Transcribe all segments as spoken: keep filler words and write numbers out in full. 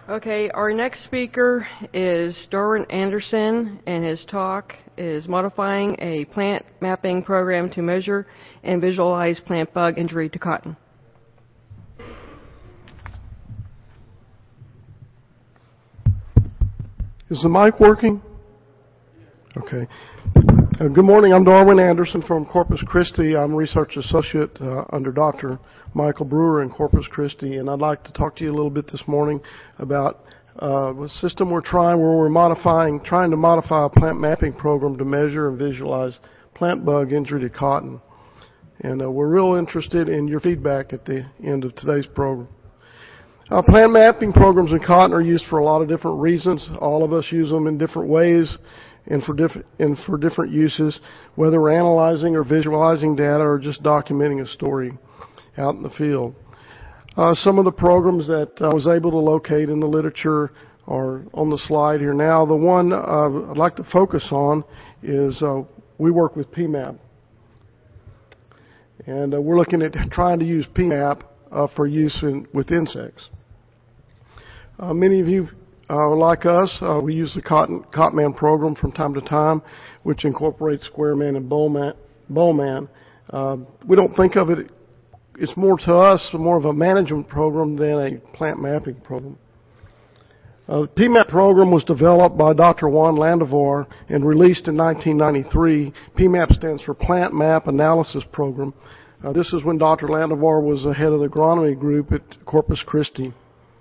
Okay, our next speaker is Darwin Anderson, and his talk is Modifying a Plant Mapping Program to Measure and Visualize Plant Bug Injury to Cotton. Is the mic working? Okay. Uh, good morning. I'm Darwin Anderson from Corpus Christi. I'm a research associate uh, under Doctor Michael Brewer in Corpus Christi, and I'd like to talk to you a little bit this morning about uh, a system we're trying where we're modifying, trying to modify a plant mapping program to measure and visualize plant bug injury to cotton. And uh, we're real interested in your feedback at the end of today's program. Uh, plant mapping programs in cotton are used for a lot of different reasons. All of us use them in different ways and for, diff- and for different uses, whether we're analyzing or visualizing data or just documenting a story out in the field. Uh, some of the programs that I was able to locate in the literature are on the slide here now. The one uh, I'd like to focus on is uh, we work with P MAP. And uh, we're looking at trying to use P MAP uh, for use in, with insects. Uh, many of you uh, like us, uh, we use the Cotton, Cotman program from time to time, which incorporates Squareman and Bowman. Bowman. Uh, we don't think of it, it's more to us more of a management program than a plant mapping program. Uh, the P MAP program was developed by Doctor Juan Landavar and released in nineteen ninety-three. P MAP stands for Plant Map Analysis Program. Uh, this is when Doctor Landavar was the head of the agronomy group at Corpus Christi.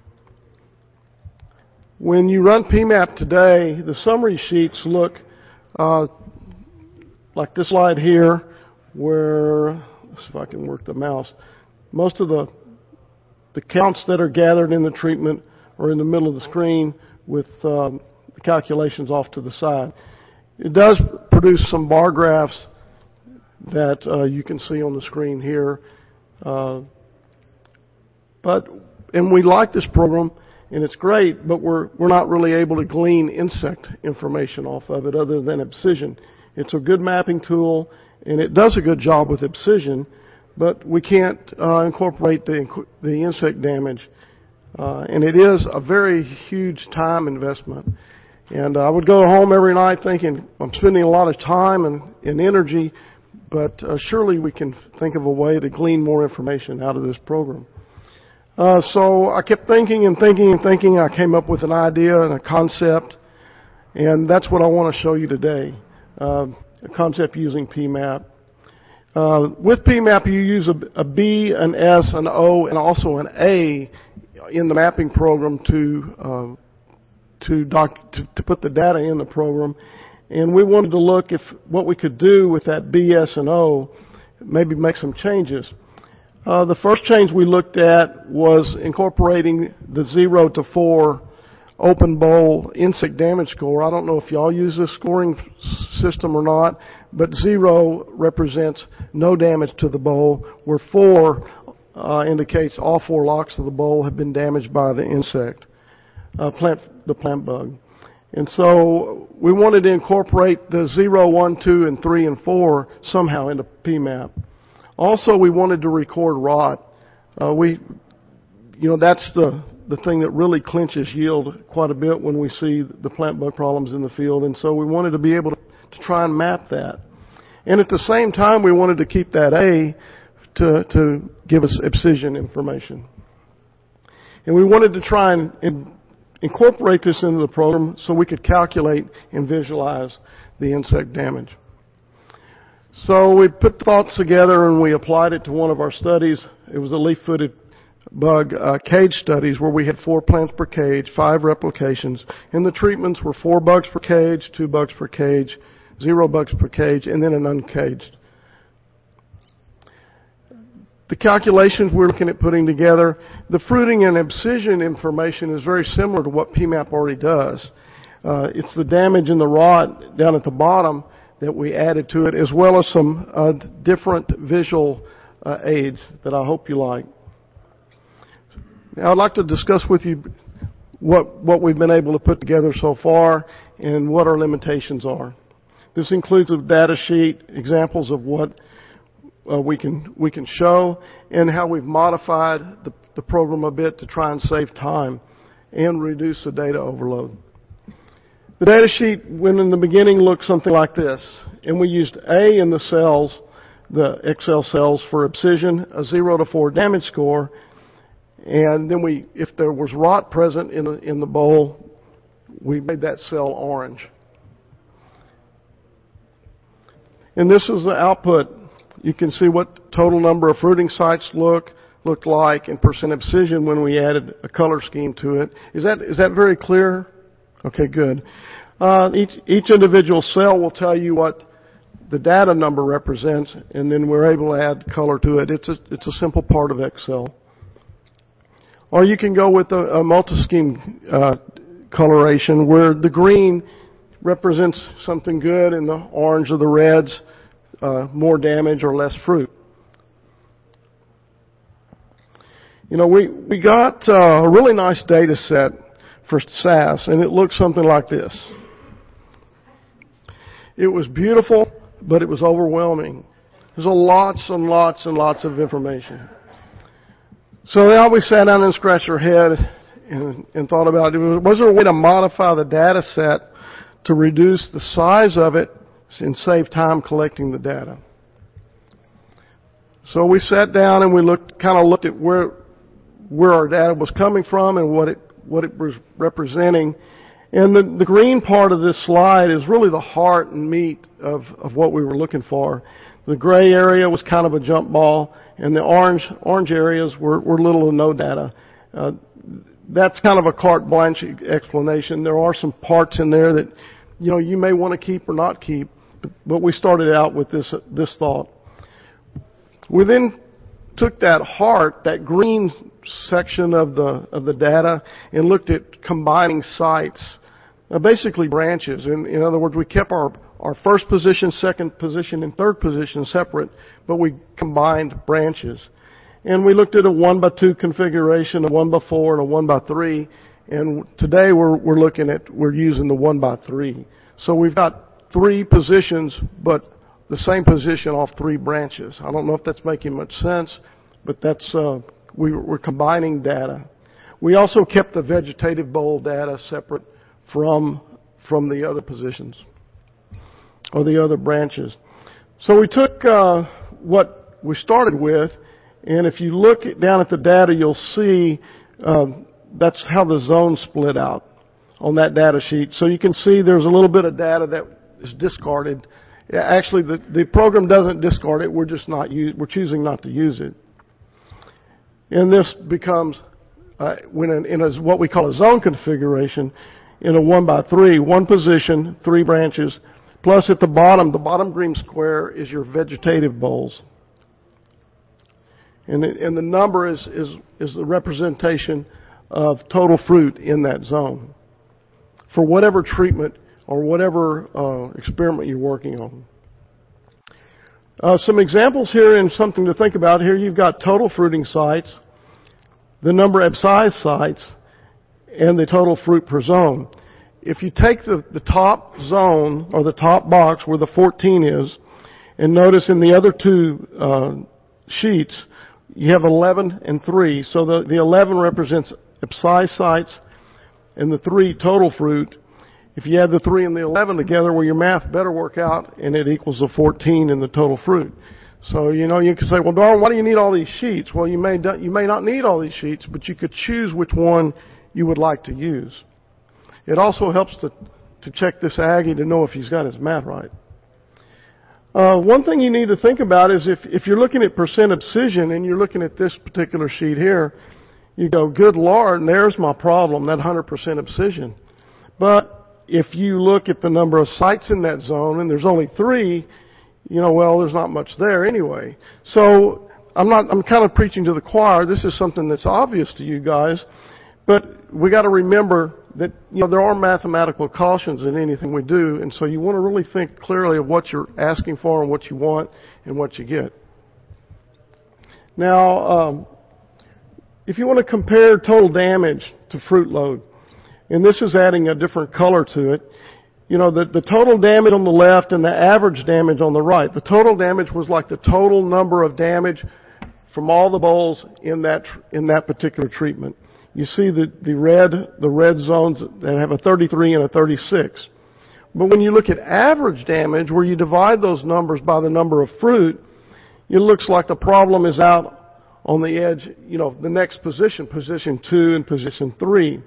When you run P MAP today, the summary sheets look uh, like this slide here, where, let's see if I can work the mouse, most of the, the counts that are gathered in the treatment are in the middle of the screen with um, the calculations off to the side. It does produce some bar graphs that uh, you can see on the screen here. Uh, but, and we like this program, and it's great, but we're, we're not really able to glean insect information off of it other than abscission. It's a good mapping tool, and it does a good job with abscission, but we can't uh, incorporate the, the insect damage. Uh, and it is a very huge time investment. And I would go home every night thinking, I'm spending a lot of time and, and energy, but uh, surely we can think of a way to glean more information out of this program. Uh, so I kept thinking and thinking and thinking. I came up with an idea and a concept, and that's what I want to show you today, uh, a concept using P MAP. Uh, with P MAP, you use a, a B, an S, an O, and also an A in the mapping program to uh, to, doc, to to put the data in the program. And we wanted to look if what we could do with that B, S, and O, maybe make some changes. Uh, the first change we looked at was incorporating the zero to four open bowl insect damage score. I don't know if y'all use this scoring system or not, but zero represents no damage to the bowl, where four uh, indicates all four locks of the bowl have been damaged by the insect, uh, plant, the plant bug. And so we wanted to incorporate the zero, one, two, and three, and four somehow into P MAP. Also, we wanted to record rot. Uh, we, you know, that's the, the thing that really clinches yield quite a bit when we see the plant bug problems in the field. And so we wanted to be able to, to try and map that. And at the same time, we wanted to keep that A to, to give us abscission information. And we wanted to try and, and incorporate this into the program so we could calculate and visualize the insect damage. So we put the thoughts together and we applied it to one of our studies. It was a leaf-footed bug uh, cage studies where we had four plants per cage, five replications, and the treatments were four bugs per cage, two bugs per cage, zero bugs per cage, and then an uncaged. The calculations we're looking at putting together, the fruiting and abscission information is very similar to what P MAP already does. Uh, it's the damage and the rot down at the bottom that we added to it, as well as some uh, different visual uh, aids that I hope you like. Now, I'd like to discuss with you what, what we've been able to put together so far and what our limitations are. This includes a data sheet, examples of what uh, we can we can show, and how we've modified the, the program a bit to try and save time and reduce the data overload. The data sheet, when in the beginning, looked something like this. And we used A in the cells, the Excel cells, for abscission, a zero to four damage score. And then we, if there was rot present in, a, in the bowl, we made that cell orange. And this is the output. You can see what total number of fruiting sites look looked like and percent abscission when we added a color scheme to it. Is that is that very clear? Okay, good. Uh, each, each individual cell will tell you what the data number represents, and then we're able to add color to it. It's a, it's a simple part of Excel. Or you can go with a, a multi-scheme uh, coloration where the green represents something good and the orange or the reds, uh, more damage or less fruit. You know, we, we got uh, a really nice data set for S A S, and it looked something like this. It was beautiful, but it was overwhelming. There's a lots and lots and lots of information. So now we sat down and scratched our head and, and thought about it. Was there a way to modify the data set to reduce the size of it and save time collecting the data? So we sat down and we looked, kind of looked at where where our data was coming from and what it what it was representing. And the, the green part of this slide is really the heart and meat of, of what we were looking for. The gray area was kind of a jump ball, and the orange orange areas were, were little or no data. Uh, that's kind of a carte blanche explanation. There are some parts in there that, you know, you may want to keep or not keep, but, but we started out with this this thought. We then took that heart, that green section of the of the data, and looked at combining sites, uh, basically branches. In, in other words, we kept our, our first position, second position, and third position separate, but we combined branches. And we looked at a one by two configuration, a one by four, and a one by three. And today we're we're looking at we're using the one by three. So we've got three positions, but the same position off three branches. I don't know if that's making much sense, but that's uh, we, we're combining data. We also kept the vegetative bowl data separate from from the other positions or the other branches. So we took uh, what we started with, and if you look down at the data, you'll see uh, that's how the zones split out on that data sheet. So you can see there's a little bit of data that is discarded. Actually, the, the program doesn't discard it. We're just not use, we're choosing not to use it. And this becomes uh, when in, in a, what we call a zone configuration in a one by three, one position, three branches, plus at the bottom, the bottom green square is your vegetative bowls. And the, and the number is, is, is the representation of total fruit in that zone for whatever treatment or whatever uh, experiment you're working on. Uh, some examples here and something to think about. Here you've got total fruiting sites, the number of size sites, and the total fruit per zone. If you take the, the top zone or the top box where the fourteen is, and notice in the other two uh, sheets, you have eleven and three. So the, the eleven represents size sites and the three total fruit. If you add the three and the eleven together, well, your math better work out, and it equals the fourteen in the total fruit. So, you know, you can say, well, Darwin, why do you need all these sheets? Well, you may, you may not need all these sheets, but you could choose which one you would like to use. It also helps to, to check this Aggie to know if he's got his math right. Uh, one thing you need to think about is if, if you're looking at percent abscission and you're looking at this particular sheet here, you go, good Lord, and there's my problem, that one hundred percent abscission. But if you look at the number of sites in that zone, and there's only three, you know, well, there's not much there anyway. So I'm not, I'm kind of preaching to the choir. This is something that's obvious to you guys, but we got to remember that, you know, there are mathematical cautions in anything we do, and so you want to really think clearly of what you're asking for and what you want and what you get. Now, um, if you want to compare total damage to fruit load, and this is adding a different color to it. You know, the, the total damage on the left and the average damage on the right. The total damage was like the total number of damage from all the bowls in that, in that particular treatment. you see the, the red, the red zones that have a thirty-three and a thirty-six. But when you look at average damage, where you divide those numbers by the number of fruit, it looks like the problem is out on the edge, you know, the next position, position two and position three.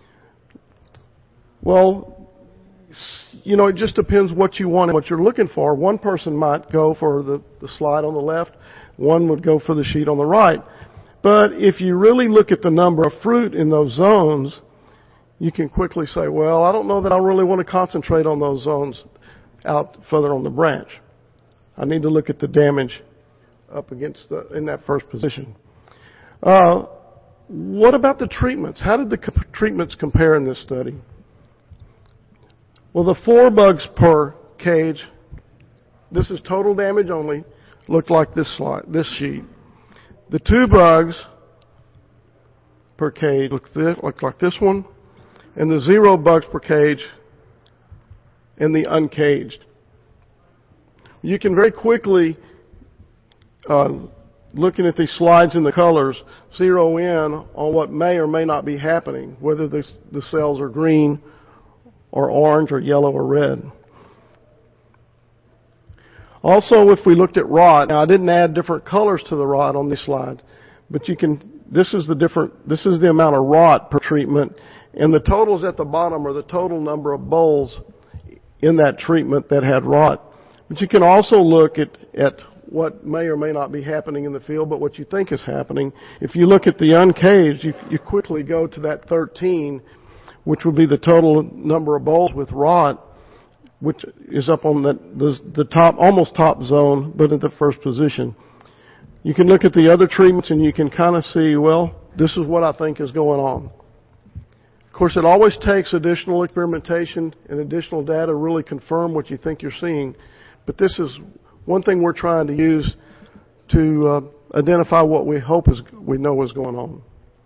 Well, you know, it just depends what you want and what you're looking for. One person might go for the, the slide on the left, one would go for the sheet on the right. But if you really look at the number of fruit in those zones, you can quickly say, well, I don't know that I really want to concentrate on those zones out further on the branch. I need to look at the damage up against the, in that first position. Uh, what about the treatments? How did the co- treatments compare in this study? Well, the four bugs per cage, this is total damage only, looked like this slide, this sheet. The two bugs per cage looked, this, looked like this one, and the zero bugs per cage and the uncaged. You can very quickly, uh, looking at these slides in the colors, zero in on what may or may not be happening, whether the, the cells are green or orange or yellow or red. Also, if we looked at rot, now I didn't add different colors to the rot on this slide, but you can, this is the different, this is the amount of rot per treatment, and the totals at the bottom are the total number of bowls in that treatment that had rot. But you can also look at, at what may or may not be happening in the field, but what you think is happening. If you look at the uncaged, you, you quickly go to that thirteen, which would be the total number of bowls with rot, which is up on the, the, the top, almost top zone, but at the first position. You can look at the other treatments and you can kind of see, well, this is what I think is going on. Of course, it always takes additional experimentation and additional data to really confirm what you think you're seeing. But this is one thing we're trying to use to uh, identify what we hope is, we know is going on.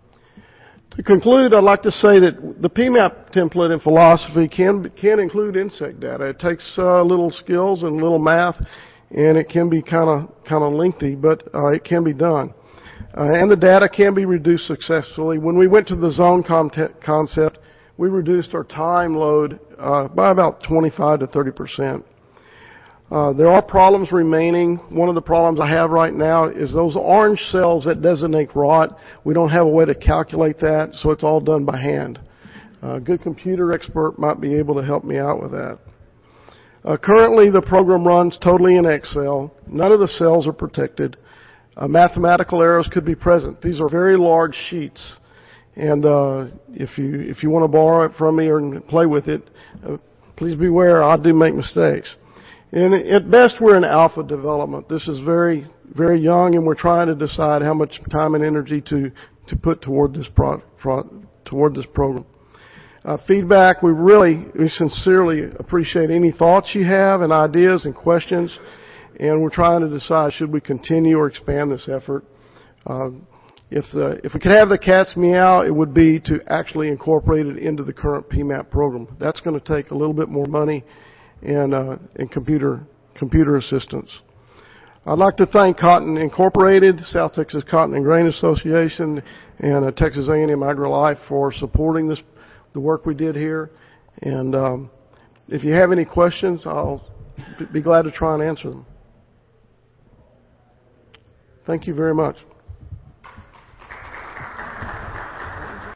To conclude, I'd like to say that the P MAP template in philosophy can can include insect data. It takes uh, little skills and little math, and it can be kind of kind of lengthy, but uh, it can be done. Uh, and the data can be reduced successfully. When we went to the zone concept, we reduced our time load uh, by about twenty-five to thirty percent. Uh, there are problems remaining. One of the problems I have right now is those orange cells that designate rot. We don't have a way to calculate that, so it's all done by hand. A good computer expert might be able to help me out with that. Uh, currently, the program runs totally in Excel. None of the cells are protected. Uh, mathematical errors could be present. These are very large sheets, and uh, if you if you want to borrow it from me or play with it, uh, please beware. I do make mistakes. And at best, we're in alpha development. This is very, very young, and we're trying to decide how much time and energy to, to put toward this pro, pro, toward this program. Uh, feedback, we really, we sincerely appreciate any thoughts you have and ideas and questions, and we're trying to decide should we continue or expand this effort. Uh, if the, if we could have the cat's meow, it would be to actually incorporate it into the current P MAP program. That's going to take a little bit more money and, uh, and computer, computer assistance. I'd like to thank Cotton Incorporated, South Texas Cotton and Grain Association, and uh, Texas A and M AgriLife for supporting this, the work we did here. And um, if you have any questions, I'll be glad to try and answer them. Thank you very much.